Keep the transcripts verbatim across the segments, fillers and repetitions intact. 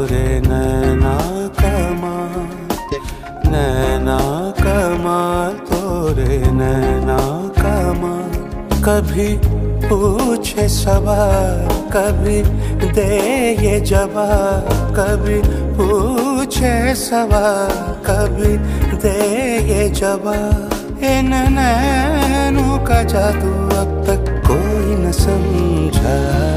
तोरे नैना कमाल, नैना कमाल, तोरे नैना कमाल। कभी पूछे सवाल, कभी दे ये जवाब, कभी पूछे सवाल, कभी दे ये जवाब। इन नैनों का जादू अब तक कोई न समझा।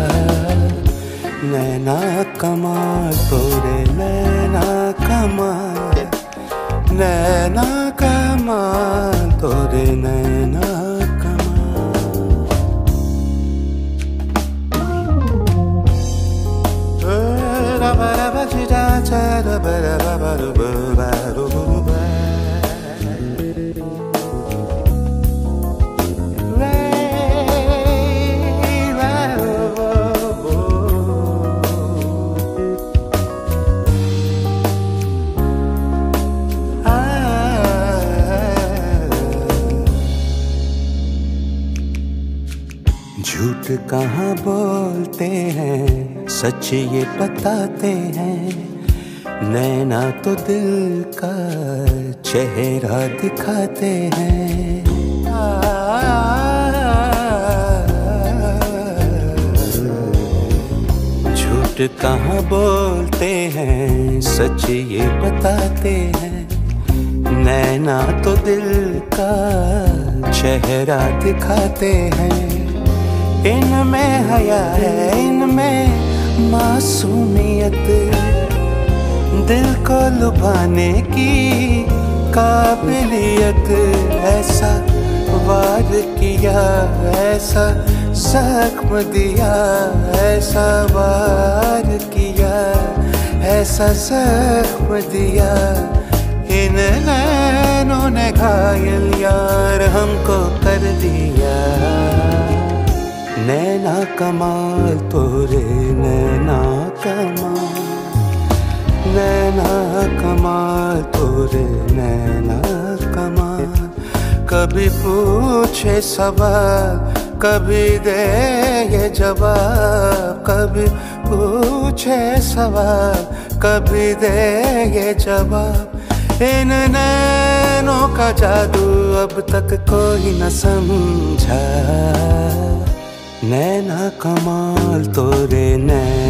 नैना कमाल, तोरे नैना कमाल, नैना कमाल, तोरे नैना झूठ कहाँ बोलते हैं, सच ये बताते हैं। नैना तो दिल का चेहरा दिखाते हैं। झूठ कहाँ बोलते हैं, सच ये बताते हैं। नैना तो दिल का चेहरा दिखाते हैं। इनमें हया है, इनमें मासूमियत, दिल को लुभाने की काबिलियत। ऐसा वार किया, ऐसा जख्म दिया, ऐसा वार किया, ऐसा जख्म दिया। इन नैनों ने घायल यार हमको कर दिया। नैना कमाल, तोरे नैना कमाल, नैना कमाल, तोरे नैना कमाल। कभी पूछे सवाल, कभी दे ये जवाब, कभी पूछे सवाल, कभी दे ये जवाब। इन नैनों का जादू अब तक कोई न समझा। नैना कमाल, तोरे नैना